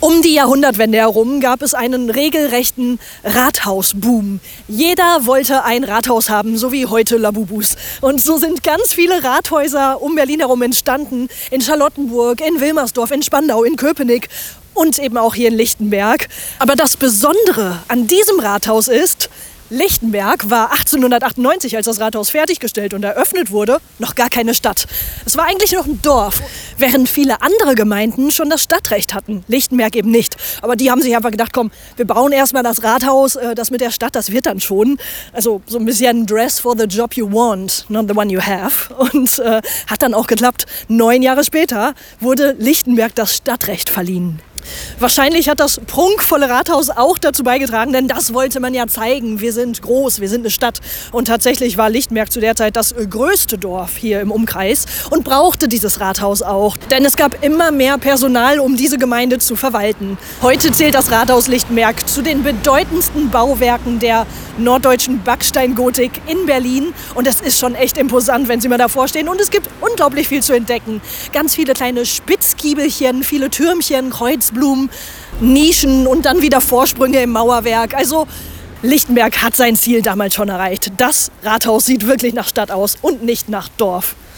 Um die Jahrhundertwende herum gab es einen regelrechten Rathausboom. Jeder wollte ein Rathaus haben, so wie heute Labubus. Und so sind ganz viele Rathäuser um Berlin herum entstanden. In Charlottenburg, in Wilmersdorf, in Spandau, in Köpenick und eben auch hier in Lichtenberg. Aber das Besondere an diesem Rathaus ist, Lichtenberg war 1898, als das Rathaus fertiggestellt und eröffnet wurde, noch gar keine Stadt. Es war eigentlich noch ein Dorf, während viele andere Gemeinden schon das Stadtrecht hatten. Lichtenberg eben nicht. Aber die haben sich einfach gedacht, komm, wir bauen erstmal das Rathaus, das mit der Stadt, das wird dann schon. Also so ein bisschen dress for the job you want, not the one you have. Und hat dann auch geklappt. 9 Jahre später wurde Lichtenberg das Stadtrecht verliehen. Wahrscheinlich hat das prunkvolle Rathaus auch dazu beigetragen, denn das wollte man ja zeigen. Wir sind groß, wir sind eine Stadt. Und tatsächlich war Lichtenberg zu der Zeit das größte Dorf hier im Umkreis und brauchte dieses Rathaus auch. Denn es gab immer mehr Personal, um diese Gemeinde zu verwalten. Heute zählt das Rathaus Lichtenberg zu den bedeutendsten Bauwerken der norddeutschen Backsteingotik in Berlin. Und das ist schon echt imposant, wenn Sie mal davor stehen. Und es gibt unglaublich viel zu entdecken. Ganz viele kleine Spitzgiebelchen, viele Türmchen, Kreuzblumen, Nischen und dann wieder Vorsprünge im Mauerwerk. Also Lichtenberg hat sein Ziel damals schon erreicht. Das Rathaus sieht wirklich nach Stadt aus und nicht nach Dorf.